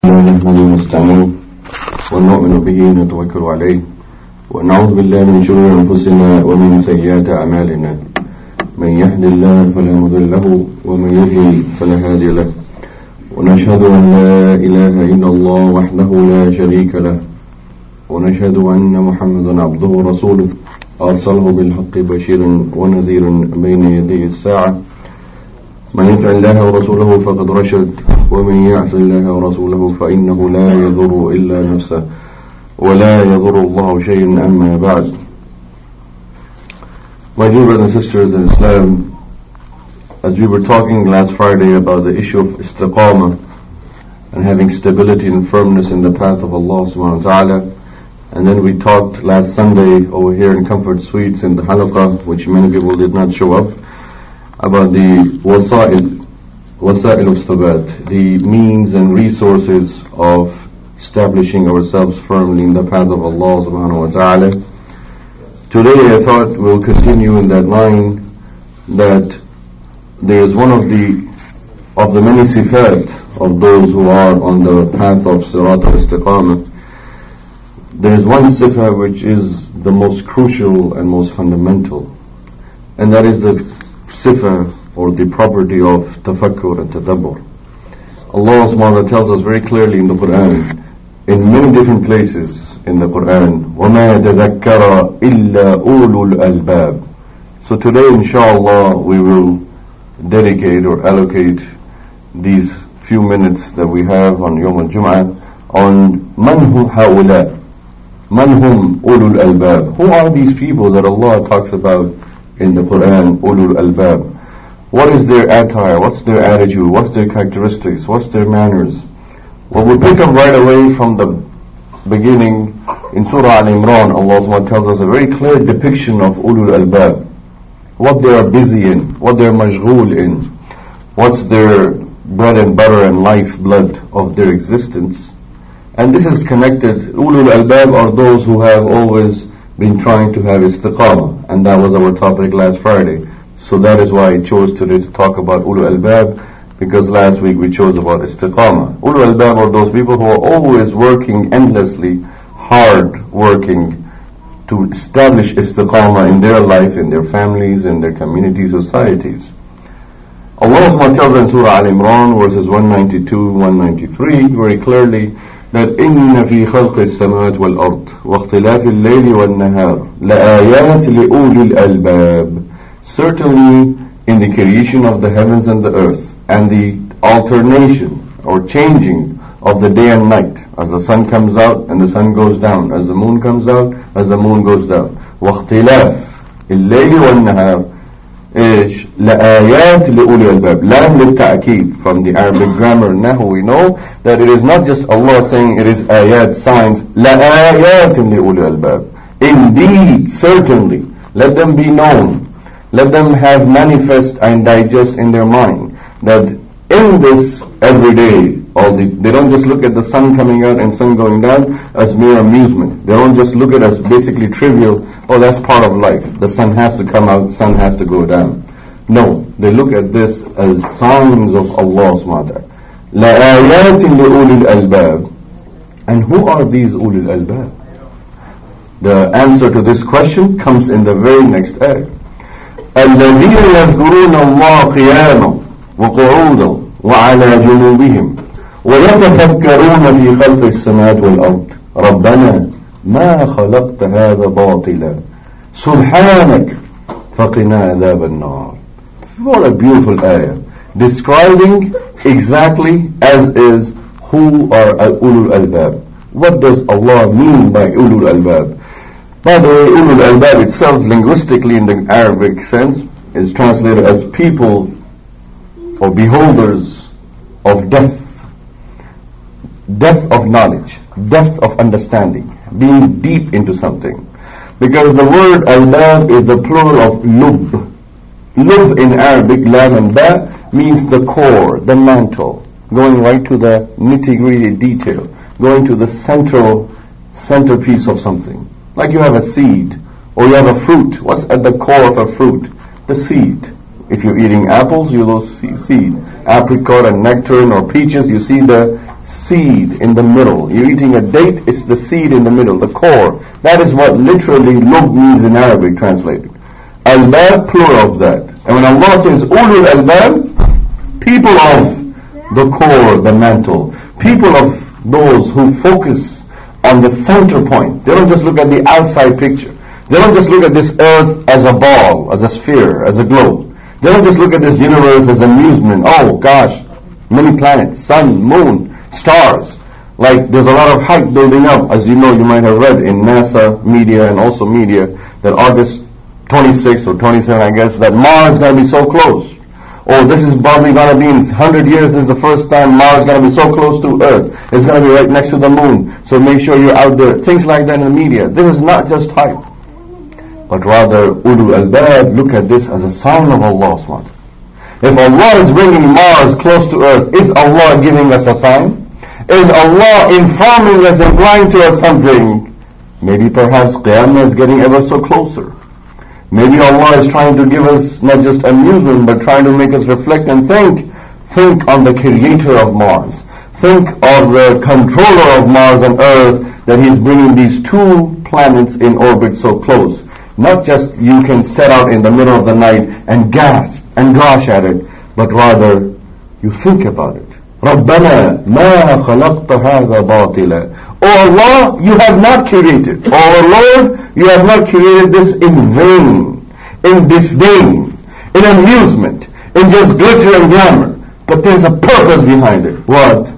نحمده ونستعينه ونؤمن به ونتوكل عليه ونعوذ بالله من شرور أنفسنا ومن سيئات أعمالنا. من يهد الله فلا مضل له ومن يضلل فلا هادي له، ونشهد أن لا إله إلا الله وحده لا شريك له، ونشهد أن محمدا عبده ورسوله أرسله بالحق بشيرا ونذيرا بين يدي الساعة. من يطع الله ورسوله فقد رشد، ومن يعص الله ورسوله فإنه لا يضر إلا نفسه ولا يضر الله شيئا. أما بعد. My dear brothers and sisters in Islam, as we were talking last Friday about the issue of istiqamah and having stability and firmness in the path of Allah subhanahu wa ta'ala, and then we talked last Sunday over here in Comfort Suites in the halaqah, which many people did not show up, about the wasa'il of thabat, the means and resources of establishing ourselves firmly in the path of Allah subhanahu wa ta'ala. Today I thought we'll continue in that line, that there is one of the many sifat of those who are on the path of sirat al-istiqamah. There is one sifa which is the most crucial and most fundamental, and that is the sifa or the property of tafakkur and tadabbur. Allah subhanahu wa ta'ala tells us very clearly in the Quran, in many different places in the Quran, وَمَا تَذَكَّرَ إِلَّا أُولُو الْأَلْبَابِ. So today inshallah we will dedicate or allocate these few minutes that we have on Yawm al-Jum'ah on man hum ha'ula, man hum ulul albab. Who are these people that Allah talks about in the Quran, ulul albab? What is their attire? What's their attitude? What's their characteristics? What's their manners? Well, we pick up right away from the beginning in Surah Al-Imran. Allah subhanahu wa ta'ala tells us a very clear depiction of ulul albab, what they are busy in, what they are mashghul in, what's their bread and butter and lifeblood of their existence. And this is connected. Ulul albab are those who have always been trying to have istiqamah, and that was our topic last Friday. So that is why I chose today to talk about ulul albab, because last week we chose about istiqamah. Ulul albab are those people who are always working endlessly, hard working to establish istiqamah in their life, in their families, in their communities, societies. Allah subhanahu wa ta'ala tells in Surah Al-Imran verses 192, 193 very clearly that إِنَّ فِي خَلْقِ السَّمَاوَاتِ وَالْأَرْضِ وَاخْتِلَافِ اللَّيْلِ وَالنَّهَارِ لَآيَاتٍ لِأُولِي الْأَلْبَابِ. Certainly in the creation of the heavens and the earth, and the alternation or changing of the day and night, as the sun comes out and the sun goes down, as the moon comes out, as the moon goes down. وَاخْتِلَافِ اللَّيْلِ وَالنَّهَارِ إيش لآيات لأولي الألباب. لام للتأكيد. From the Arabic grammar Nahu we know that it is not just Allah saying it is ayat, signs. لآيات لأولي الألباب. Indeed, certainly, let them be known, let them have manifest and digest in their mind that in this everyday, they don't just look at the sun coming out and sun going down as mere amusement. They don't just look at it as basically trivial, oh that's part of life, the sun has to come out, sun has to go down. No, they look at this as signs of Allah subhanahu wa ta'ala. لَآيَاتٍ لِأُولِي الْأَلْبَابِ. And who are these ulul albab? The answer to this question comes in the very next ayah. الَّذِينَ يَذْكُرُونَ اللَّهَ قِيَامًا وَقُعُودًا وَعَلَى جُنُوبِهِمْ وَيَتَفَكَّرُونَ فِي خَلْقِ السَّمَاوَاتِ وَالْأَرْضِ رَبَّنَا مَا خَلَقْتَ هَذَا بَاطِلًا سُبْحَانَكَ فَقِنَا عَذَابَ النَّارِ. What a beautiful ayah, describing exactly as is who are ulul albab. What does Allah mean by ulul albab? By the way, ulul albab itself, linguistically in the Arabic sense, is translated as people or beholders of depth of knowledge, depth of understanding, being deep into something. Because the word albab is the plural of lub. Lub in Arabic, lam and ba, means the core, the mantle, going right to the nitty-gritty detail, going to the centerpiece of something. Like you have a seed, or you have a fruit. What's at the core of a fruit? The seed. If you're eating apples, you will see seed. Apricot and nectarine or peaches, you see the seed in the middle. You're eating a date, it's the seed in the middle, the core. That is what literally lub means in Arabic translated. Albab, plural of that. And when Allah says ulul albab, people of the core, the mantle, people of those who focus on the center point. They don't just look at the outside picture. They don't just look at this earth as a ball, as a sphere, as a globe. They don't just look at this universe as amusement. Oh gosh, many planets, sun, moon, stars. Like there's a lot of hype building up. As you know, you might have read in NASA media and also media that August 26 or 27, I guess, that Mars is going to be so close. Or this is probably going to be in 100 years, this is the first time Mars is going to be so close to Earth. It's going to be right next to the moon. So make sure you're out there. Things like that in the media. This is not just hype. But rather, ulul albab, look at this as a sign of Allah SWT. If Allah is bringing Mars close to Earth, is Allah giving us a sign? Is Allah informing us, implying to us something? Maybe perhaps Qiyamah is getting ever so closer. Maybe Allah is trying to give us not just amusement, but trying to make us reflect and think. Think on the creator of Mars. Think of the controller of Mars and Earth, that He's bringing these two planets in orbit so close. Not just you can set out in the middle of the night and gasp and gosh at it, but rather you think about it. رَبَّنَا مَا خَلَقْتَ هَذَا بَاطِلًا. Oh Allah, you have not created. Oh our Lord, you have not created this in vain, in disdain, in amusement, in just glitter and glamour. But there's a purpose behind it. What?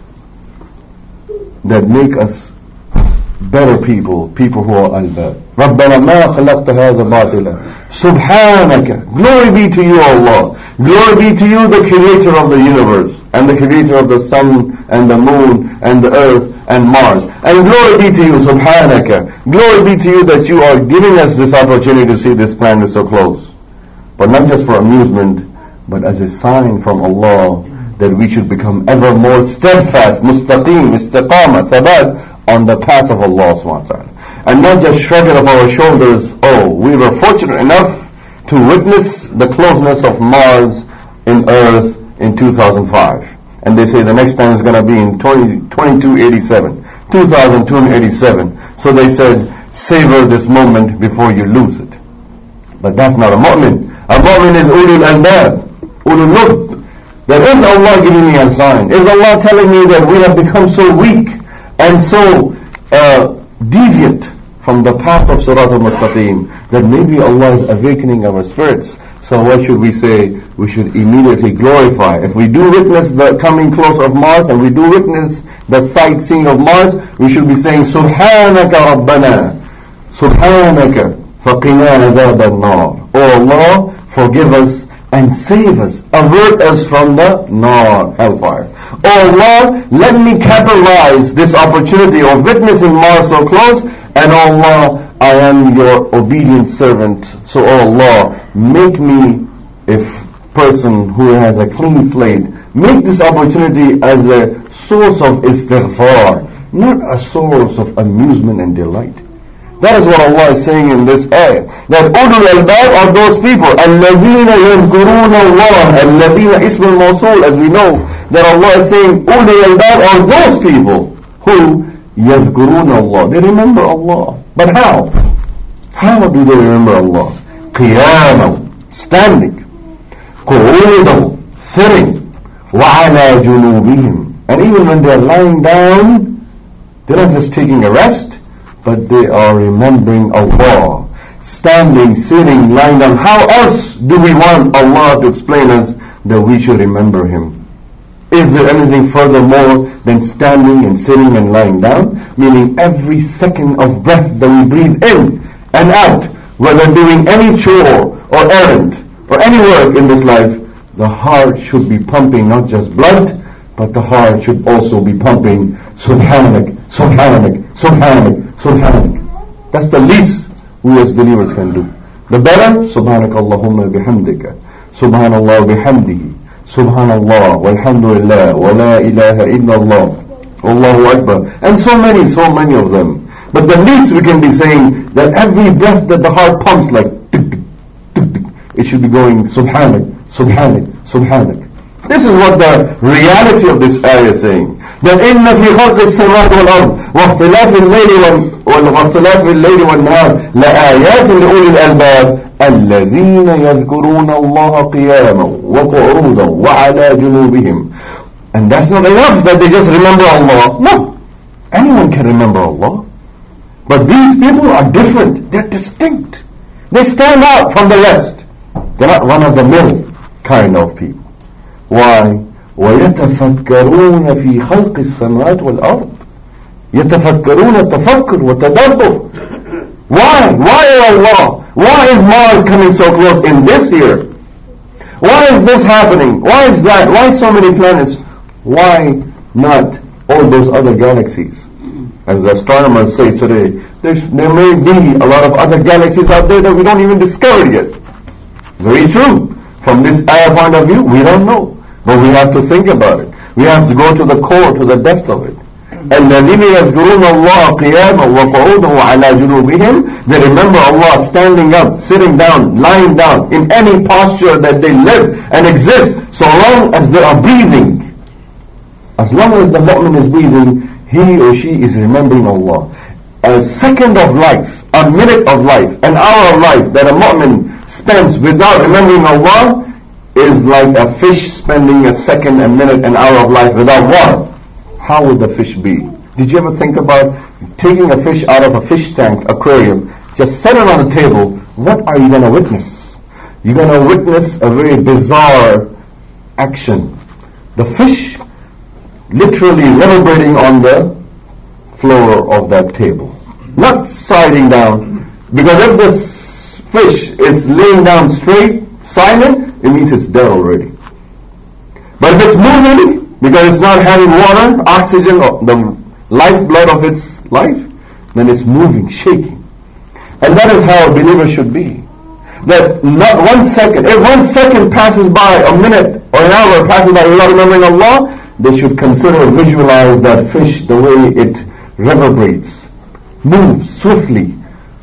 That make us better people, people who are albab. رَبَّنَا مَا خَلَقْتَ هَذَا بَاطِلًا سُبْحَانَكَ. Glory be to you, Allah. Glory be to you, the creator of the universe, and the creator of the sun, and the moon, and the earth, and Mars. And glory be to you, Subhanaka. Glory be to you that you are giving us this opportunity to see this planet so close. But not just for amusement, but as a sign from Allah that we should become ever more steadfast, mustaqim, istiqamah, thabat, on the path of Allah subhanahu wa ta'ala. And not just shrug it off our shoulders. Oh, we were fortunate enough to witness the closeness of Mars in Earth in 2005. And they say the next time is going to be in 2287. So they said, savor this moment before you lose it. But that's not a mu'min. A mu'min is ulul albab, ulul lub. That is Allah giving me a sign. Is Allah telling me that we have become so weak and so deviant from the path of Sirat al-Mustaqim that maybe Allah is awakening our spirits. So what should we say? We should immediately glorify. If we do witness the coming close of Mars and we do witness the sightseeing of Mars, we should be saying, Subhanaka Rabbana, Subhanaka faqina adhab al-nar. Oh Allah, forgive us and save us, avert us from the nar, hellfire. Oh Allah, let me capitalize this opportunity of witnessing Mars so close, and oh Allah, I am your obedient servant. So oh Allah, make me a person who has a clean slate. Make this opportunity as a source of istighfar, not a source of amusement and delight. That is what Allah is saying in this ayah. That ulul albab are those people, الَّذِينَ يَذْكُرُونَ اللَّهَ, الَّذِينَ اسم الموصول, as we know, that Allah is saying ulul albab are those people who يَذْكُرُونَ اللَّهَ. They remember Allah. But how? How do they remember Allah? قِيَامًا, standing, قُعُودًا, sitting, وَعَلَى جُنُوبِهِمْ. And even when they are lying down, they're not just taking a rest, but they are remembering Allah. Standing, sitting, lying down. How else do we want Allah to explain us that we should remember Him? Is there anything furthermore than standing and sitting and lying down? Meaning every second of breath that we breathe in and out, whether doing any chore or errand or any work in this life, the heart should be pumping not just blood, but the heart should also be pumping Subhanak, Subhanak, Subhanak, Subhanak. That's the least we as believers can do. The better, Subhanak Allahumma bihamdika, Subhanallah bihamdihi, Subhanallah, walhamdulillah, wa la ilaha illallah, Allahu Akbar, and so many of them. But the least we can be saying that every breath that the heart pumps like, it should be going Subhanak, Subhanak, Subhanak. This is what the reality of this ayah is saying. That إِنَّ فِي خَلْقِ السَّمَاوَاتِ وَالْأَرْضِ وَاخْتِلَافِ اللَّيْلِ وَالنَّهَارِ لَآيَاتٍ لِأُولِي الْأَلْبَابِ الَّذِينَ يَذْكُرُونَ اللَّهَ قِيَامًا وَقُعُودًا وَعَلَى جُنُوبِهِمْ. And that's not enough that they just remember Allah. No. Anyone can remember Allah. But these people are different. They're distinct. They stand out from the rest. They're not one of the mill kind of people. Why? وَيَتَفَكَّرُونَ فِي خَلْقِ السَّمَاوَاتِ وَالْأَرْضِ. يَتَفَكَّرُونَ التَّفَكُّرُ وَالتَّدَبُّرُ. Why? Why Allah? Why is Mars coming so close in this year? Why is this happening? Why is that? Why so many planets? Why not all those other galaxies? As the astronomers say today, there may be a lot of other galaxies out there that we don't even discover yet. Very true. From this ayah point of view, we don't know. But we have to think about it. We have to go to the core, to the depth of it. الَّذِينَ يَذْكُرُونَ اللَّهَ قِيَامًا وَقُعُودًا وَعَلَى جُنُوبِهِمْ. They remember Allah standing up, sitting down, lying down, in any posture that they live and exist, so long as they are breathing. As long as the mu'min is breathing, he or she is remembering Allah. A second of life, a minute of life, an hour of life that a mu'min spends without remembering Allah is like a fish spending a second, a minute, an hour of life without water. How would the fish be? Did you ever think about taking a fish out of a fish tank, aquarium, just set it on a table? What are you going to witness? You're going to witness a very bizarre action. The fish literally reverberating on the floor of that table. Not sliding down. Because if this fish is laying down straight, silent, it means it's dead already. But if it's moving, because it's not having water, oxygen, or the lifeblood of its life, then it's moving, shaking. And that is how a believer should be. That not 1 second, if 1 second passes by, a minute or an hour passes by without remembering Allah, they should consider, visualize that fish the way it reverberates, moves swiftly,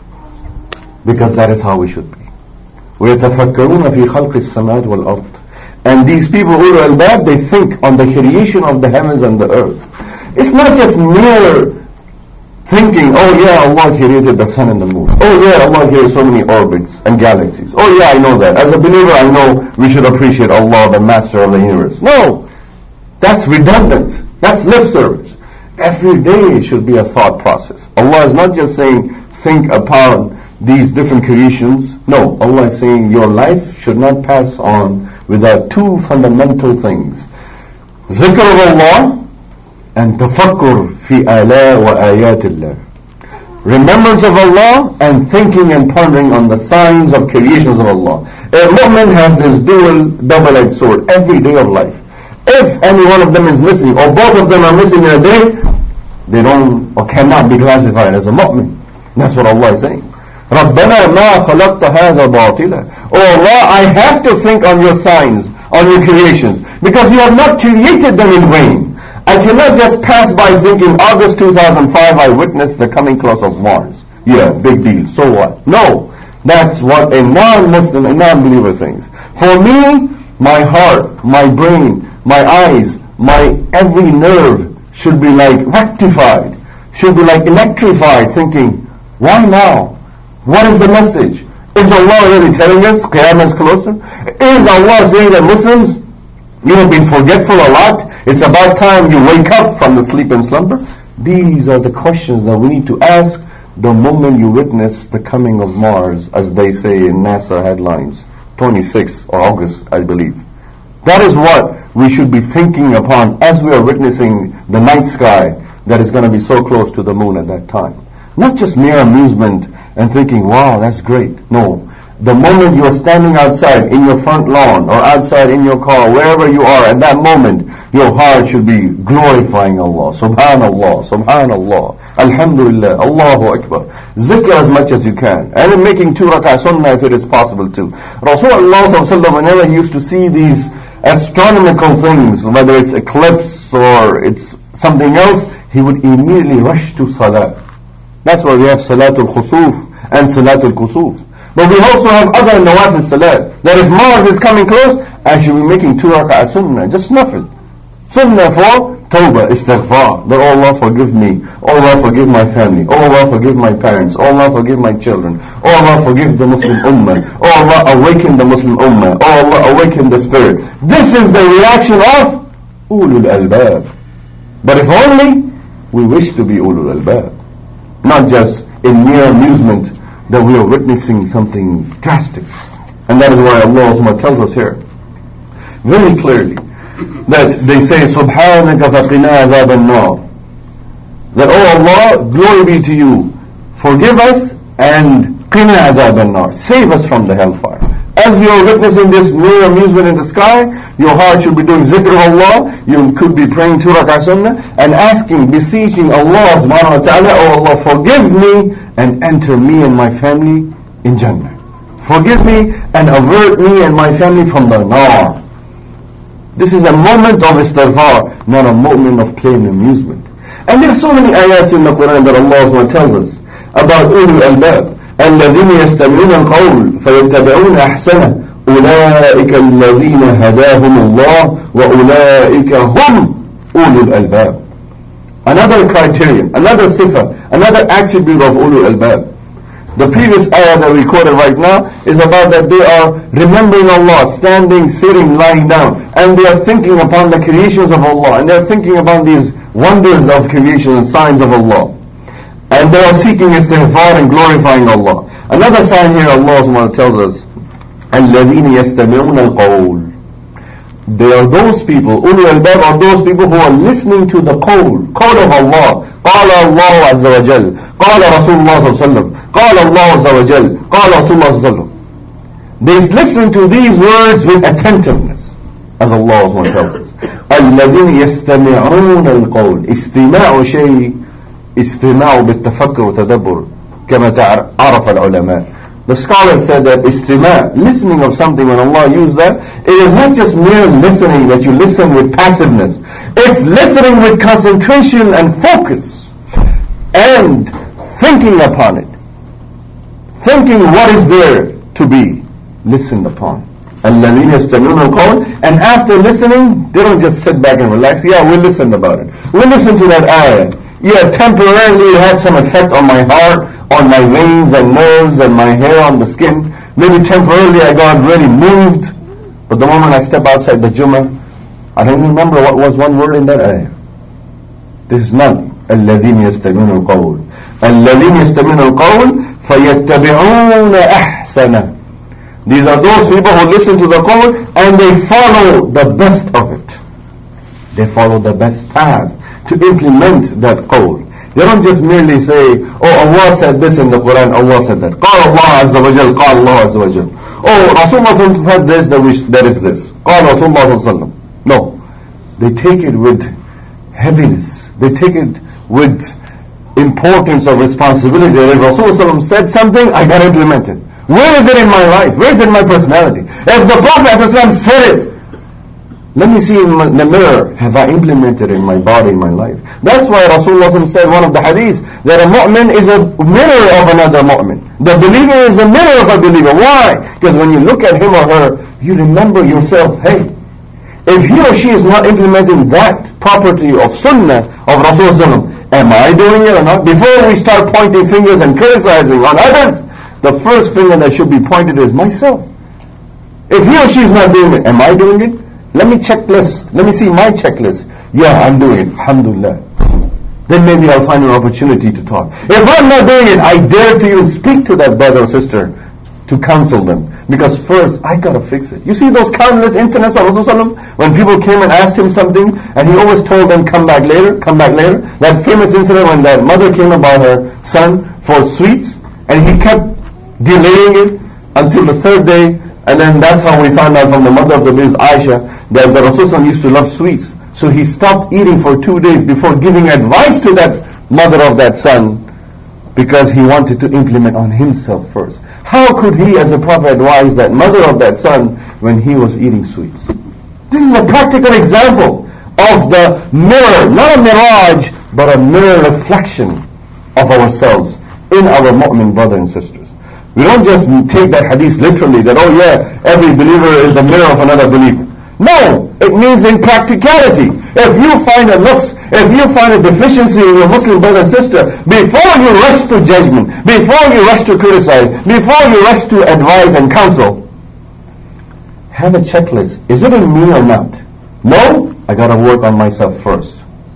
because that is how we should be. وَيَتَفَكَّرُونَ فِي خَلْقِ السَّمَاوَاتِ وَالْأَرْضِ. And these people, ulul albab, they think on the creation of the heavens and the earth. It's not just mere thinking, oh yeah, Allah created the sun and the moon. Oh yeah, Allah created so many orbits and galaxies. Oh yeah, I know that. As a believer, I know we should appreciate Allah, the master of the universe. No, that's redundant. That's lip service. Every day should be a thought process. Allah is not just saying, think upon these different creations. No, Allah is saying your life should not pass on without two fundamental things. Zikr of Allah and tafakkur fi ala wa ayatillah. Remembrance of Allah and thinking and pondering on the signs of creations of Allah. A mu'min has this double-edged sword every day of life. If any one of them is missing, or both of them are missing in a day, they don't or cannot be classified as a mu'min. That's what Allah is saying. رَبَّنَا مَا خَلَقْتَ هَذَا بَاطِلًا. Oh Allah, I have to think on your signs, on your creations, because you have not created them in vain. I cannot just pass by thinking, August 2005, I witnessed the coming close of Mars. Yeah, big deal, so what? No, that's what a non-Muslim, a non-believer thinks. For me, my heart, my brain, my eyes, my every nerve should be like rectified, should be like electrified, thinking, why now? What is the message? Is Allah really telling us Qiyamah is closer? Is Allah saying that Muslims, you have been forgetful a lot? It's about time you wake up from the sleep and slumber? These are the questions that we need to ask the moment you witness the coming of Mars, as they say in NASA headlines, 26th of August, I believe. That is what we should be thinking upon as we are witnessing the night sky that is going to be so close to the moon at that time. Not just mere amusement and thinking, wow, that's great. No. The moment you are standing outside in your front lawn or outside in your car, wherever you are at that moment, your heart should be glorifying Allah. Subhanallah, Subhanallah, Alhamdulillah, Allahu Akbar. Zikr as much as you can. And in making 2 rak'ah sunnah if it is possible too. Rasulullah whenever he used to see these astronomical things, whether it's eclipse or it's something else, he would immediately rush to salah. That's why we have Salatul Khusuf and Salatul Kusuf. But we also have other nawafil salat, that if Mars is coming close, I should be making 2 rak'ah sunnah, just nafil. Sunnah for tawbah, istighfar, that oh Allah forgive me, oh Allah forgive my family, oh Allah forgive my parents, oh Allah forgive my children, oh Allah forgive the Muslim ummah, oh Allah awaken the Muslim ummah, oh Allah awaken the spirit. This is the reaction of ulul albab. But if only we wish to be ulul albab, not just in mere amusement that we are witnessing something drastic. And that is why Allah tells us here very clearly that they say Subhanaka faqina adhab an-nar, that oh Allah, glory be to you, forgive us and qina adhab an-nar, save us from the hellfire. As you are witnessing this mere amusement in the sky, your heart should be doing zikr of Allah. You could be praying 2 rak'ah sunnah and asking, beseeching Allah subhanahu wa ta'ala, oh Allah, forgive me and enter me and my family in Jannah. Forgive me and avert me and my family from the nar. This is a moment of istighfar, not a moment of plain amusement. And there are so many ayats in the Quran that Allah tells us about ulul albab. الذين يستمعون القول فيتبعون أحسنه أولئك الذين هداهم الله وأولئك هم أولو الألباب. Another criterion, another sifa, another attribute of ulul albab. The previous ayah that we quoted right now is about that they are remembering Allah, standing, sitting, lying down, and they are thinking upon the creations of Allah, and they are thinking upon these wonders of creation and signs of Allah. And they are seeking istighfar and glorifying Allah. Another sign here Allah tells us, الَّذِينَ يَسْتَمِعُونَ الْقَوْلِ. They are those people, ulul albab are those people who are listening to the qawl of Allah. قال الله عز وجل, قال رسول الله صلى الله عليه وسلم, قال الله عز وجل, قال رسول الله صلى الله عليه وسلم. They listen to these words with attentiveness, as Allah tells us. الَّذِينَ يَسْتَمِعُونَ الْقَوْلِ. استماع شيء استماع بالتفكر وتدبر كما عرف العلماء. The scholars said that istima', listening of something, when Allah used that, it is not just mere listening, that you listen with passiveness. It's listening with concentration and focus and thinking upon it, thinking what is there to be listened upon. الَّذِينَ يَسْتَمِعُونَ الْقَوْلِ. And after listening, they don't just sit back and relax. Yeah, we listened about it. We listened to that ayah. Yeah, temporarily it had some effect on my heart, on my veins and nerves and my hair on the skin. Maybe temporarily I got really moved. But the moment I step outside the Jummah, I don't remember what was one word in that ayah. This is not الَّذِينَ يَسْتَمِعُونَ الْقَوْلِ. الَّذِينَ يَسْتَمِعُونَ الْقَوْلِ فَيَتَّبِعُونَ أَحْسَنَهُ. These are those people who listen to the qawl and they follow the best of it. They follow the best path to implement that qawl. They don't just merely say, oh Allah said this in the Quran, Allah said that. قال الله عز وجل, قال الله عز وجل. Oh Rasulullah said this, that is this. قال Rasulullah صلى الله عليه وسلم. No. They take it with heaviness. They take it with importance of responsibility. If Rasulullah said something, I got to implement it. Where is it in my life? Where is it in my personality? If the Prophet ﷺ said it, let me see in the mirror, have I implemented in my body, in my life? That's why Rasulullah said, one of the hadiths, that a mu'min is a mirror of another mu'min. The believer is a mirror of a believer. Why? Because when you look at him or her, you remember yourself, hey, if he or she is not implementing that property of sunnah of Rasulullah, am I doing it or not? Before we start pointing fingers and criticizing on others, the first finger that should be pointed is myself. If he or she is not doing it, am I doing it? Let me checklist. Let me see my checklist. Yeah, I'm doing it. Alhamdulillah. Then maybe I'll find an opportunity to talk. If I'm not doing it, I dare to even speak to that brother or sister to counsel them. Because first, I gotta fix it. You see those countless incidents of Rasulullah when people came and asked him something and he always told them, come back later, come back later. That famous incident when that mother came about her son for sweets and he kept delaying it until the third day. And then that's how we found out from the mother of the Biz, Aisha, that the Rasulullah used to love sweets. So he stopped eating for 2 days before giving advice to that mother of that son, because he wanted to implement on himself first. How could he as a prophet advise that mother of that son when he was eating sweets? This is a practical example of the mirror, not a mirage, but a mirror reflection of ourselves in our mu'min brothers and sisters. We don't just take that hadith literally, that, oh yeah, every believer is the mirror of another believer. No, it means in practicality. If you find a nux, if you find a deficiency in your Muslim brother and sister, before you rush to judgment, before you rush to criticize, before you rush to advise and counsel, have a checklist. Is it in me or not? No, I got to work on myself first.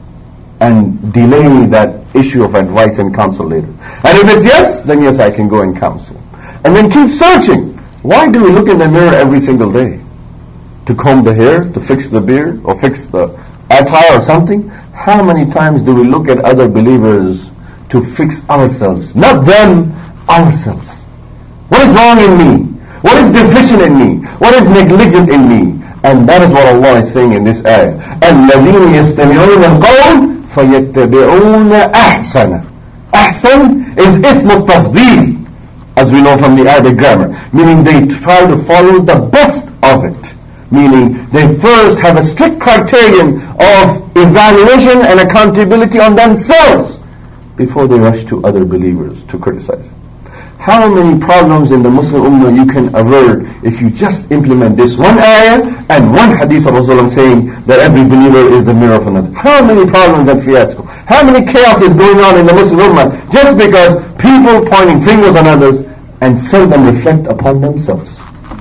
And delay that issue of advice and counsel later. And if it's yes, then yes, I can go and counsel. And then keep searching. Why do we look in the mirror every single day? To comb the hair, to fix the beard, or fix the attire or something? How many times do we look at other believers to fix ourselves? Not them, ourselves. What is wrong in me? What is deficient in me? What is negligent in me? And that is what Allah is saying in this ayah. الَّذِينَ يَسْتَمِعُونَ الْقَوْلِ فَيَتَّبِعُونَ أَحْسَنَ. Ahsan is ism tafdeel, as we know from the Arabic grammar, meaning they try to follow the best of it. Meaning they first have a strict criterion of evaluation and accountability on themselves before they rush to other believers to criticize. How many problems in the Muslim Ummah you can avert if you just implement this one ayah and one hadith of Rasulullah saying that every believer is the mirror of another? How many problems and fiasco? How many chaos is going on in the Muslim Ummah just because people pointing fingers on others and seldom reflect upon themselves?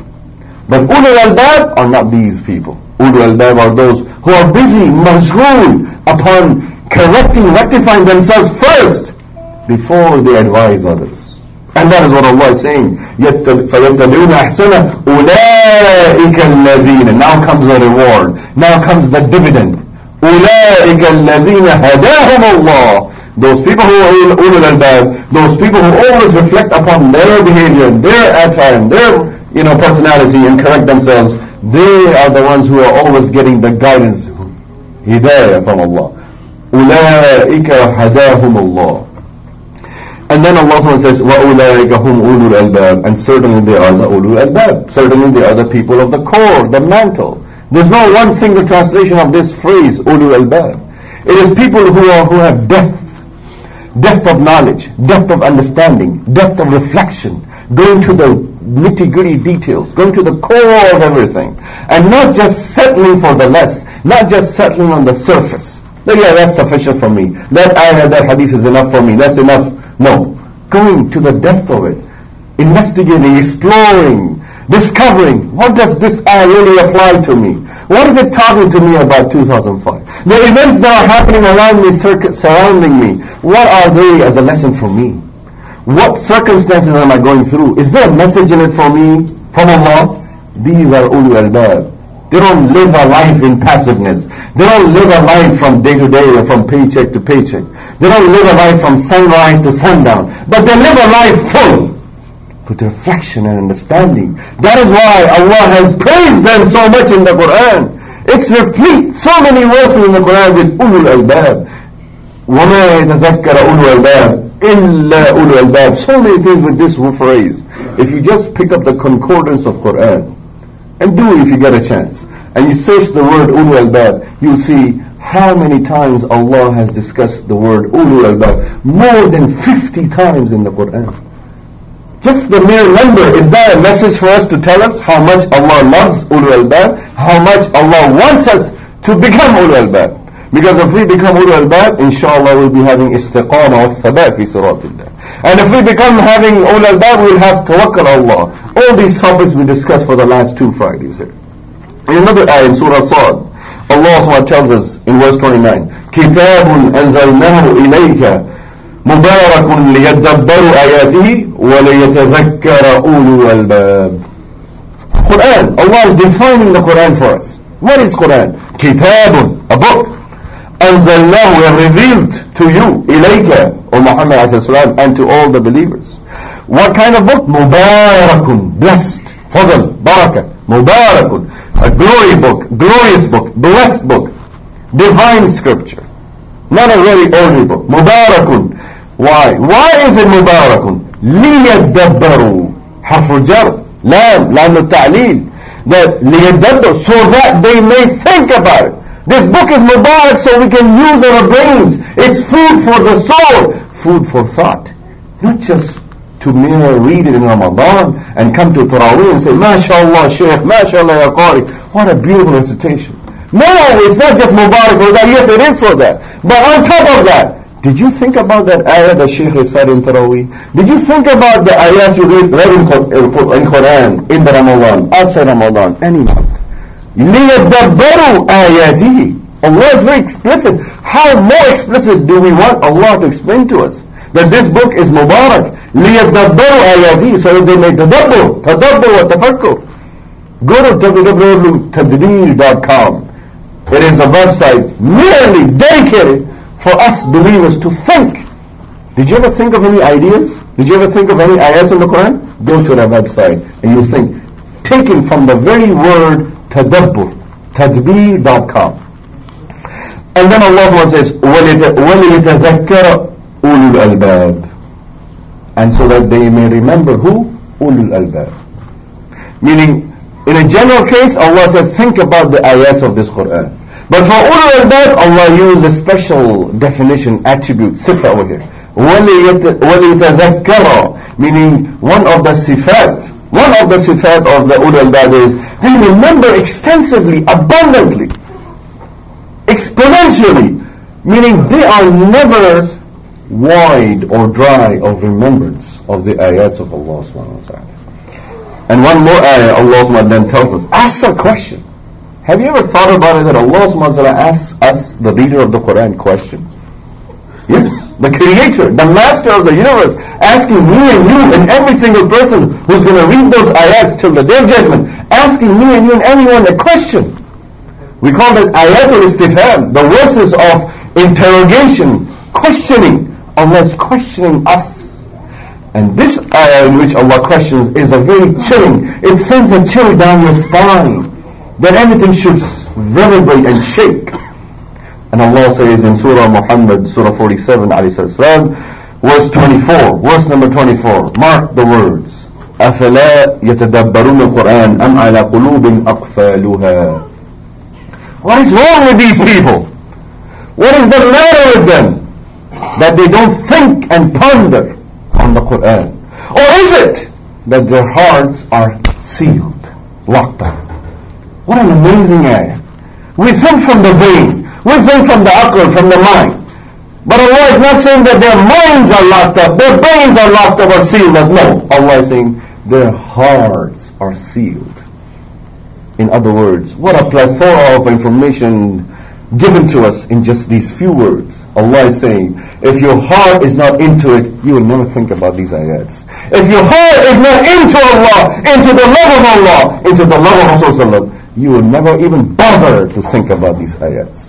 But ulul albab are not these people. Ulul albab are those who are busy, mashghool upon correcting, rectifying themselves first before they advise others. And that is what Allah is saying. فَيَتَّبِعُونَ أَحْسَنَ أُولَٰئِكَ الَّذِينَ. Now comes the reward. Now comes the dividend. أُولَٰئِكَ الَّذِينَ هَدَاهُمُ اللَّهُ. Those people who are ulul albab, those people who always reflect upon their behavior, their attire, their personality and correct themselves, they are the ones who are always getting the guidance, hidayah from Allah. أُولَٰئِكَ هَدَاهُمُ اللَّهُ. And then Allah says, وَأُولَٰئِكَ هُمْ أُولُو الْأَلْبَابِ. And certainly they are the ulul albab. Certainly they are the people of the core, the mantle. There's no one single translation of this phrase, ulul albab. It is people who have depth of knowledge, depth of understanding, depth of reflection, going to the nitty-gritty details, going to the core of everything, and not just settling for the less, not just settling on the surface. Yeah, that's sufficient for me. That ayah, that hadith is enough for me. That's enough. No. Going to the depth of it. Investigating, exploring, discovering. What does this ayah really apply to me? What is it talking to me about 2005? The events that are happening around me, surrounding me, what are they as a lesson for me? What circumstances am I going through? Is there a message in it for me from Allah? These are ulul albab. They don't live a life in passiveness. They don't live a life from day to day or from paycheck to paycheck. They don't live a life from sunrise to sundown. But they live a life full with reflection and understanding. That is why Allah has praised them so much in the Quran. It's replete, so many verses in the Quran with ulul albab. وَمَا يَتَذَكَّرَ ulul albab إِلَّا ulul albab. So many things with this phrase. If you just pick up the concordance of Quran, and do it if you get a chance, and you search the word ulul albab, you'll see how many times Allah has discussed the word ulul albab. More than 50 times in the Quran. Just the mere number, is that a message for us to tell us how much Allah loves ulul albab, how much Allah wants us to become ulul albab? Because if we become ulul albab, inshallah we'll be having istiqamah wa thabat fi siratillah. And if we become having ulul albab, we'll have tawakkal Allah. All these topics we discussed for the last 2 Fridays here. In another ayah in Surah Sad, Allah SWT tells us in verse 29, كِتَابٌ أَنزَلْنَاهُ إِلَيْكَ مُبَارَكٌ لِيَدَّبَّرُوا آيَاتِهِ وَلِيَتَذَكَّرَ أُولُو الْأَلْبَابِ. Quran, Allah is defining the Quran for us. What is Quran? Kitabun, a book. أنزلناه, we have revealed to you, إليك, O Muhammad ﷺ, and to all the believers. What kind of book? Mubarakun, blessed, fadl, barakah, Mubarakun, a glory book, glorious book, blessed book, divine scripture, not a very ordinary book. Mubarakun. Why? Why is it Mubarakun? لِيَدَّبَّرُوا حرف jar, lam al-ta'leel, that لِيَدَّبَّرُوا, so that they may think about it. This book is Mubarak so we can use our brains. It's food for the soul, food for thought. Not just to mere read it in Ramadan and come to Taraweeh and say, MashaAllah Shaykh, MashaAllah Ya Qari. What a beautiful recitation. No, it's not just Mubarak for that. Yes, it is for that. But on top of that, did you think about that ayah that Shaykh recited in Taraweeh? Did you think about the ayahs you read in Quran, in the Ramadan, outside Ramadan, any month? لِيَدَّبَّرُوا آيَاتِهِ. Allah is very explicit. How more explicit do we want Allah to explain to us? That this book is Mubarak. لِيَدَّبَّرُوا آيَاتِهِ. So that they may tadabbur wa tafakkur. Go to www.tadbir.com. It is a website merely dedicated for us believers to think. Did you ever think of any ideas? Did you ever think of any ayahs in the Quran? Go to that website and you think. Taken from the very word tadabbur, tadbir.com. And then Allah says, وَلِيَتَذَكَّرَ أُولُو الْأَلْبَابِ. And so that they may remember who? Ulul Albab. Meaning, in a general case, Allah said, think about the ayahs of this Quran. But for Ulul Albab, Allah used a special definition, attribute, sifa over here. وَلِيَتَذَكَّرَ. Meaning, one of the sifat of the Ulul Albab is, they remember extensively, abundantly, exponentially, meaning they are never void or dry of remembrance of the ayats of Allah subhanahu wa ta'ala. And one more ayah, Allah subhanahu wa ta'ala then tells us, ask a question. Have you ever thought about it that Allah subhanahu wa ta'ala asks us, the reader of the Quran, question? Yes, the creator, the master of the universe, asking me and you and every single person who's going to read those ayats till the day of judgment, asking me and you and anyone a question. We call that ayatul istifham, the verses of interrogation, questioning. Allah is questioning us. And this ayah in which Allah questions is a very chilling. It sends a chill down your spine, that everything should reverberate and shake. And Allah says in Surah Muhammad, Surah 47, verse 24, verse number 24, mark the words, أَفَلَا يَتَدَبَّرُونَ الْقُرْآنَ أَمْ عَلَى قُلُوبٍ أَقْفَالُهَا. What is wrong with these people? What is the matter with them? That they don't think and ponder on the Quran? Or is it that their hearts are sealed, locked up? What an amazing ayah. We think from the brain, we think from the aql, from the mind. But Allah is not saying that their minds are locked up, their brains are locked up or sealed up. No, Allah is saying their hearts are sealed. In other words, what a plethora of information given to us in just these few words. Allah is saying, if your heart is not into it, you will never think about these ayats. If your heart is not into Allah, into the love of Allah, into the love of Rasulullah, you will never even bother to think about these ayats.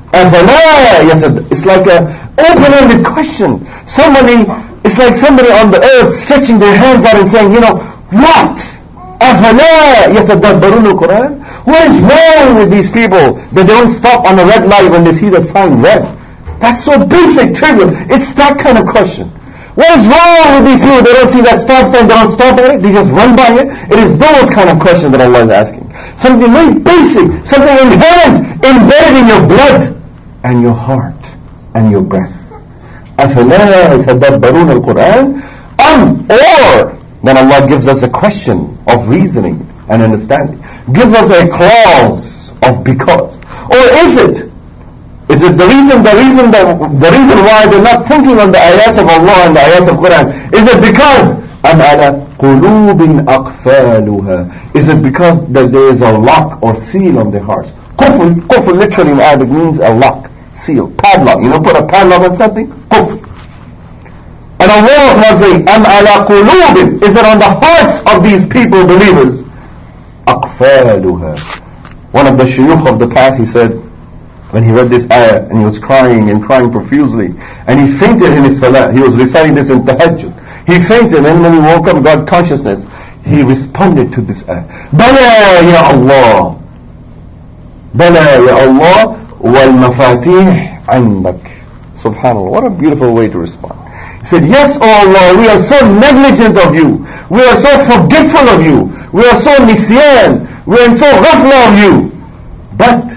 It's like an open-ended question. It's like somebody on the earth stretching their hands out and saying, what? أَفَلَا يَتَدَبَّرُونَ الْقُرْآنَ. What is wrong with these people that they don't stop on the red light when they see the sign red? That's so basic, trivial. It's that kind of question. What is wrong with these people? They don't see that stop sign, they don't stop at it, they just run by it. It is those kind of questions that Allah is asking. Something very basic, something inherent, embedded in your blood and your heart and your breath. أَفَلَا يَتَدَبَّرُونَ الْقُرْآنَ or then Allah gives us a question of reasoning and understanding. Gives us a clause of because. Or is it the reason why they're not thinking on the ayahs of Allah and the ayahs of Quran? Is it because أَمْ عَلَى قُلُوبٍ أَقْفَالُهَا. Is it because that there is a lock or seal on their hearts? Qufl literally in Arabic means a lock, seal, padlock. Put a padlock on something? Qufl. And Allah was saying, أَمْ عَلَى قُلُوبٍ. Is it on the hearts of these people, believers? أَقْفَالُهَا. One of the shuyukh of the past, he said, when he read this ayah, and he was crying and crying profusely, and he fainted in his salah. He was reciting this in tahajjud. He fainted, and when he woke up, got consciousness, he responded to this ayah. Bala ya Allah. Bala ya Allah, wal mafatih andak. Subhanallah, what a beautiful way to respond. He said, yes, O Allah, we are so negligent of you. We are so forgetful of you. We are so nisyan. We are so ghafla of you. But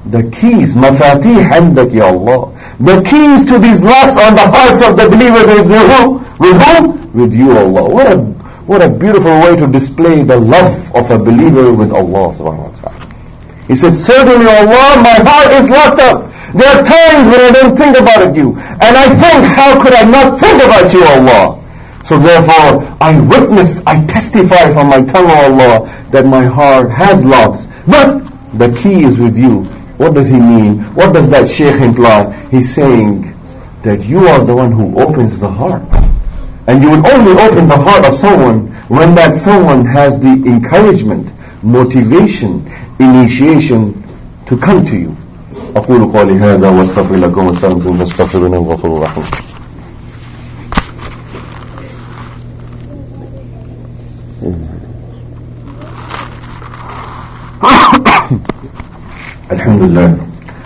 The keys, mafatih handak ya Allah. The keys to these locks on the hearts of the believers with who? With whom? With you, Allah. What a beautiful way to display the love of a believer with Allah subhanahu wa ta'ala. He said, certainly Allah, my heart is locked up. There are times when I don't think about you. And I think, how could I not think about you, Allah? So therefore, I witness, I testify from my tongue, O Allah, that my heart has locks. But the key is with you. What does he mean? What does that shaykh imply? He's saying that you are the one who opens the heart. And you will only open the heart of someone when that someone has the encouragement, motivation, initiation to come to you. أقول قولي هذا واستغفر لكم واستغفر فاستغفروه الغفور الرحيم. الحمد لله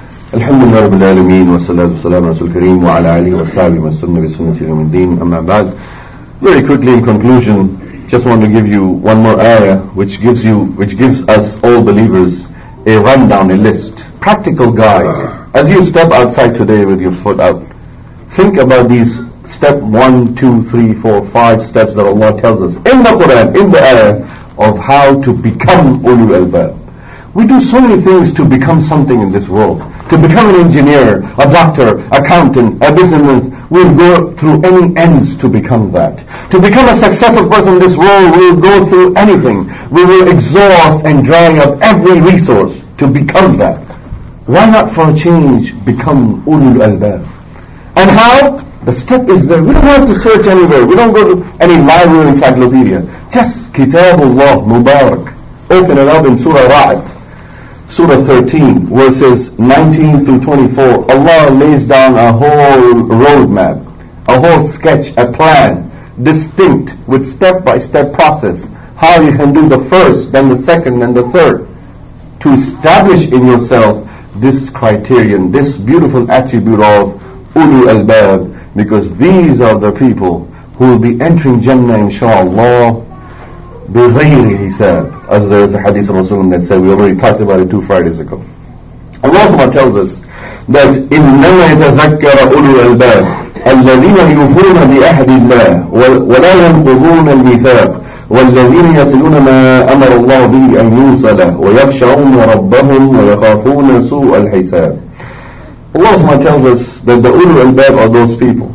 رب العالمين والصلاة والسلام على رسول الكريم وعلى آله وصحبه والسنة بسنة يوم الدين أما بعد. Very quickly in conclusion, just want to give you one more ayah which gives us all believers a rundown, a list, practical guide. As you step outside today with your foot out, think about these step 1, 2, 3, 4, 5 steps that Allah tells us in the Quran, in the ayah, of how to become ulul albab. We do so many things to become something in this world. To become an engineer, a doctor, accountant, a businessman. We'll go through any ends to become that. To become a successful person in this world, we'll go through anything. We will exhaust and dry up every resource to become that. Why not for a change become ulul albab? And how? The step is there. We don't have to search anywhere. We don't go to any library or encyclopedia. Just Kitabullah Mubarak. Open it up in Surah Ra'd. Surah 13, verses 19 through 24, Allah lays down a whole roadmap, a whole sketch, a plan, distinct with step-by-step process, how you can do the first, then the second, and the third, to establish in yourself this criterion, this beautiful attribute of ulul albab, because these are the people who will be entering Jannah, inshaAllah, بغير حساب, as there is a hadith of Rasulullah that said, we already talked about it 2 Fridays ago. Allah tells us that إنما يتذكر أولو الألباب الذين يوفون بأحد الله ولا ينقضون الميثاق والذين يصلون ما أمر الله به أن يوصل ويخشعون ربهم ويخافون سوء الحساب. Allah tells us that the أولو الألباب are those people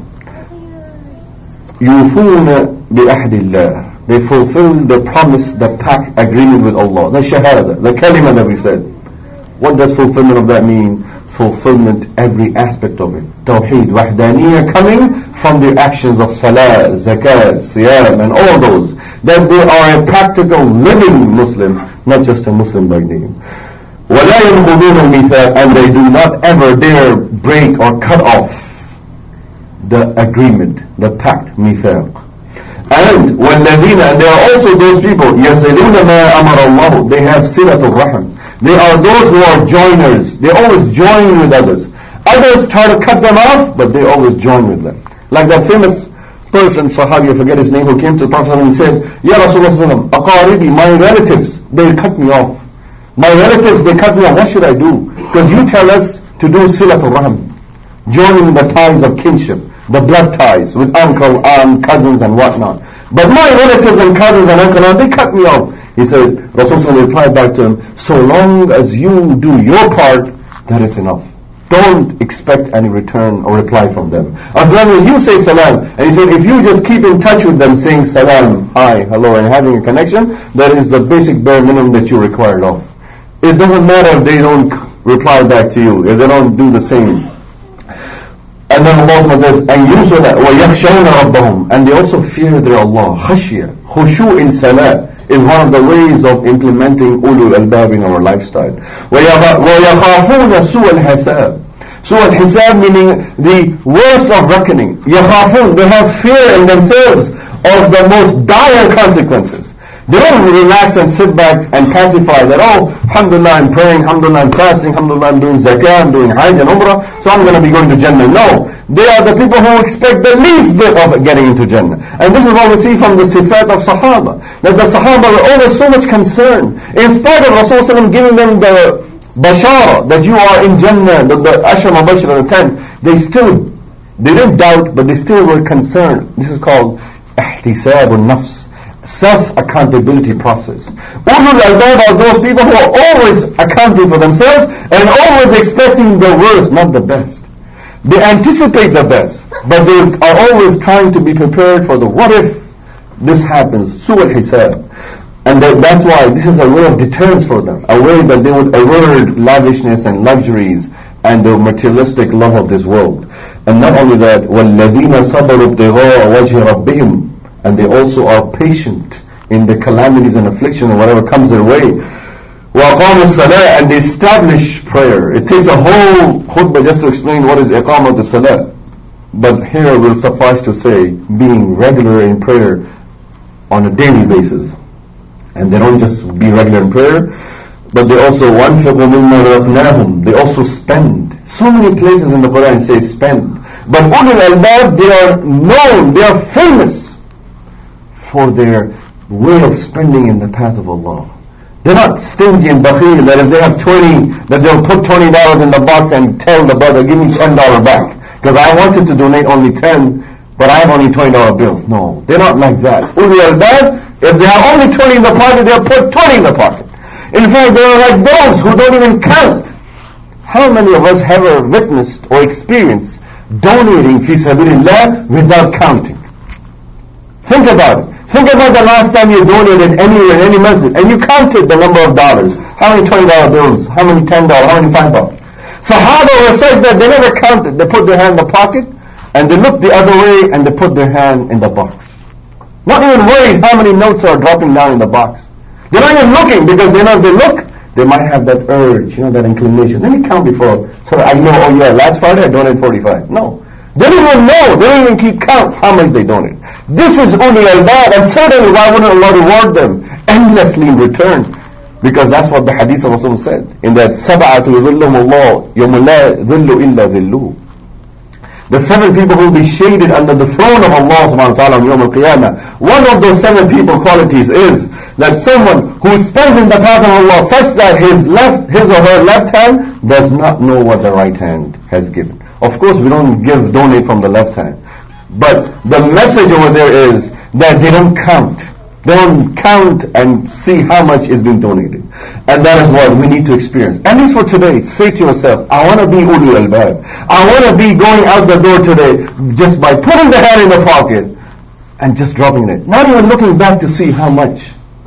يوفون بأحد الله. They fulfill the promise, the pact agreement with Allah, the shahada, the kalima that we said. What does fulfillment of that mean? Fulfillment, every aspect of it. Tawheed, wahdaniyah, coming from the actions of salah, zakat, siyam, and all those. That they are a practical, living Muslim, not just a Muslim by name. وَلَا يَنْقُضُونَ الْمِيثَاقَ, and they do not ever dare break or cut off the agreement, the pact, mithaq. And وَالَّذِينَ, and there are also those people يَصِلُونَ مَا أَمَرَ اللَّهُ, they have silatul rahim. They are those who are joiners. They always join with others. Others try to cut them off, but they always join with them. Like that famous person, Sahabi, I forget his name, who came to the Prophet and said, Ya Rasulullah, aqaribi, my relatives, they cut me off. My relatives, they cut me off. What should I do? Because you tell us to do silatul rahim, joining the ties of kinship, the blood ties with uncle, aunt, cousins and whatnot. But my relatives and cousins and uncle, aunt, they cut me off. He said, Rasulullah replied back to him, so long as you do your part, that is enough. Don't expect any return or reply from them. As long as you say salam, and he said, if you just keep in touch with them saying salam, hi, hello, and having a connection, that is the basic bare minimum that you're required of. It doesn't matter if they don't reply back to you, if they don't do the same. And then Allah says, and وَيَخْشَوْنَ رَبَّهُمْ, and they also fear their Allah. Khashya, khushu in salah, is one of the ways of implementing ulul albab in our lifestyle. وَيَخَافُونَ سُوءَ الْحِسَابِ. سُوءَ الْحِسَابِ meaning the worst of reckoning. يَخَافُون, they have fear in themselves of the most dire consequences. They don't relax and sit back and pacify that, oh, alhamdulillah, I'm praying, alhamdulillah, I'm fasting, alhamdulillah, I'm doing zakah, I'm doing hajj and umrah, so I'm going to be going to Jannah. No, they are the people who expect the least bit of getting into Jannah. And this is what we see from the sifat of Sahaba, that the Sahaba were always so much concerned. In spite of Rasulullah giving them the Bashara, that you are in Jannah, the Ashra Mubashara, the 10, they didn't doubt, but they still were concerned. This is called ihtisab al-nafs, self-accountability process. Ulul albab are those people who are always accounting for themselves and always expecting the worst, not the best. They anticipate the best, but they are always trying to be prepared for the what if this happens, su al-hisab. And that's why this is a way of deterrence for them, a way that they would avoid lavishness and luxuries and the materialistic love of this world. And not only that, وَالَّذِينَ صَبَرُوا ابْتِغَاءَ وَجْهِ رَبِّهِمْ, and they also are patient in the calamities and affliction and whatever comes their way. وَأَقَامُوا الصَّلَاةَ, and they establish prayer. It takes a whole khutbah just to explain what is iqamat al-salah. But here will suffice to say, being regular in prayer on a daily basis. And they don't just be regular in prayer, but they also وَأَنْفِقُوا مِمَّا رَزَقْنَاهُم, they also spend. So many places in the Quran say spend. But ulul albab, they are known, they are famous for their way of spending in the path of Allah. They're not stingy and bakhil, that if they have 20, that they'll put $20 in the box and tell the brother, give me $10 back, because I wanted to donate only 10, but I have only $20 bills. No, they're not like that. Ulul albab, if they have only 20 in the pocket, they'll put 20 in the pocket. In fact, they are like those who don't even count. How many of us have ever witnessed or experienced donating fi sabilillah without counting? Think about it. Think about the last time you donated anywhere, in any masjid, and you counted the number of dollars. How many $20 bills? How many $10? How many $5? Sahaba were such that they never counted. They put their hand in the pocket, and they looked the other way, and they put their hand in the box. Not even worried how many notes are dropping down in the box. They're not even looking, because they know if they look, they might have that urge, that inclination. Let me count before, so I know, oh yeah, last Friday I donated 45. No. They don't even know. They don't even keep count how much they donate. This is ulul albab, and certainly why wouldn't Allah reward them endlessly in return? Because that's what the hadith of Rasul said. In that, سَبْعَةُ يُظِلُّهُمُ اللَّهُ يَوْمَ لَا ظِلُّ إِلَّا ظِلُّهُ. The 7 people who will be shaded under the throne of Allah subhanahu wa ta'ala on Yawm al-Qiyamah. One of those 7 people qualities is that someone who spends in the path of Allah such that his or her left hand does not know what the right hand has given. Of course, we don't donate from the left hand. But the message over there is that they don't count. They don't count and see how much is being donated. And that is what we need to experience. At least for today, say to yourself, I want to be ulul albab. I want to be going out the door today just by putting the hand in the pocket and just dropping it. Not even looking back to see how much.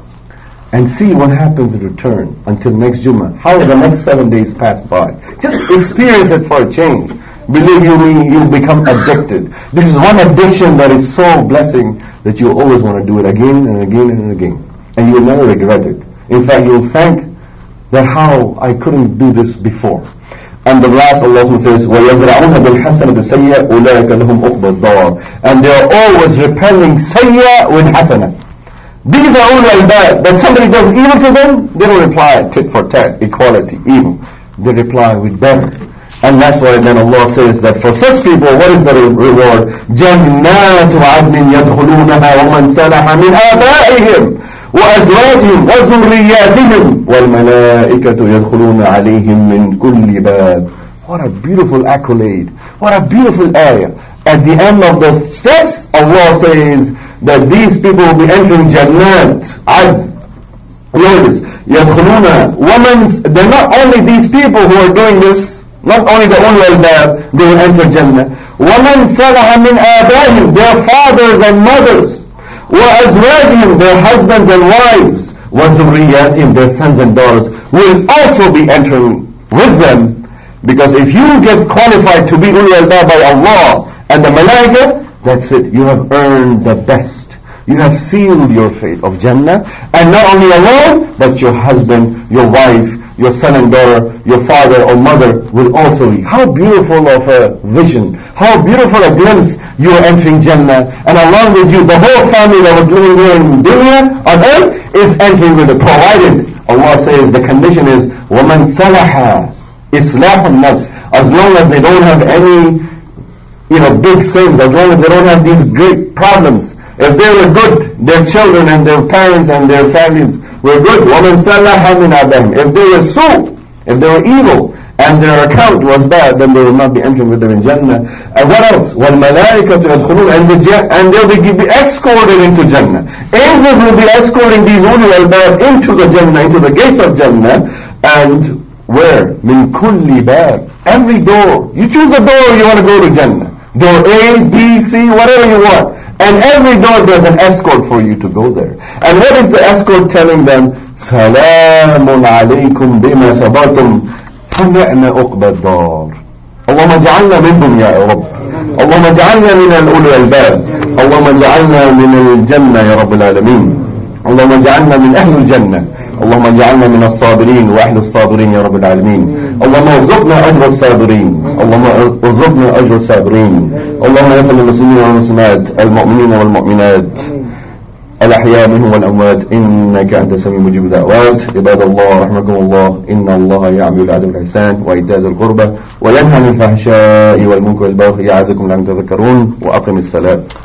And see what happens in return until next Jummah. How the next 7 days pass by. Just experience it for a change. Believe you me, you'll become addicted. This is one addiction that is so blessing that you always want to do it again and again and again. And you will never regret it. In fact, you'll thank that how I couldn't do this before. And the last Allah says, وَيَذْرَعُونَ بِالْحَسَنَةِ السَّيِّئَةِ أُولَٰئِكَ لَهُمْ عُقْبَى الدَّارِ. And they are always repelling sayya with hasana. These are ulul albab. That somebody does evil to them, they don't reply tit for tat, equality, evil. They reply with better. And that's why then Allah says that for such people, what is the reward? جَنَّاتُ عَدْنٍ يَدْخُلُونَهَا وَمَنْ سَلَحَ مِنْ آبَائِهِمْ وَأَزْوَاجِهِمْ وَذُرِّيَّاتِهِمْ وَالْمَلَائِكَةُ يَدْخُلُونَ عَلَيْهِمْ مِنْ كُلِّ بَابٍ. What a beautiful accolade. What a beautiful ayah. At the end of the steps, Allah says that these people will be entering Jannat. Notice, يَدْخُلُونَ women's, they're not only these people who are doing this, not only the ulul albab, they will enter Jannah. وَمَنْ صَلَحَ مِنْ آبَائِهِمْ, their fathers and mothers. وَأَزْوَاجِهِمْ, their husbands and wives. وَذُرِّيَّاتِهِمْ, their sons and daughters, will also be entering with them. Because if you get qualified to be ulul albab by Allah and the malaika, that's it. You have earned the best. You have sealed your fate of Jannah. And not only alone, but your husband, your wife, your son and daughter, your father or mother will also be. How beautiful of a vision. How beautiful a glimpse. You are entering Jannah. And along with you, the whole family that was living here in dunya, on earth, is entering with it. Provided, Allah says, the condition is, وَمَنْ صَلَحَ إِصْلَاحُ النَّفْسِ. As long as they don't have any, big sins, as long as they don't have these great problems. If they were good, their children and their parents and their families were good. وَمَنْ صَلَحَ مِنْ آبَائِهِمْ. If they were so, If they were evil and their account was bad, then they will not be entering with them in Jannah. And what else? وَالْمَلَائِكَةُ يَدْخُلُونَ, and they'll be escorted into Jannah. Angels will be escorting these ulul albab into the Jannah, into the gates of Jannah. And where? مِنْ كُلِّ بَابٍ, every door. You choose a door you want to go to Jannah. Door A, B, C, whatever you want. And every door there's an escort for you to go there. And what is the escort telling them? سَلَامٌ عَلَيْكُمْ بِمَا صَبَرْتُمْ فَنِعْمَ عُقْبَى الدَّارِ. اللهم اجعلنا منهم يا رب. اللهم اجعلنا من الأولي الألباب. اللهم اجعلنا من الجنة يا رب العالمين. اللهم اجعلنا من أهل الجنة. اللهم اجعلنا من الصابرين وأهل الصابرين يا رب العالمين. اللهم ارزقنا أجر الصابرين. اللهم ارزقنا أجر الصابرين. اللهم اغفر للمسلمين والمسلمات المؤمنين والمؤمنات الأحياء منهم والأموات إنك أنت السميع مجيب الدعوات. عباد الله رحمكم الله، إن الله يأمر بالعدل والإحسان وإيتاء ذي القربى وينهى عن الفحشاء والمنكر والبغي يعظكم لعلكم تذكرون. وأقم الصلاة.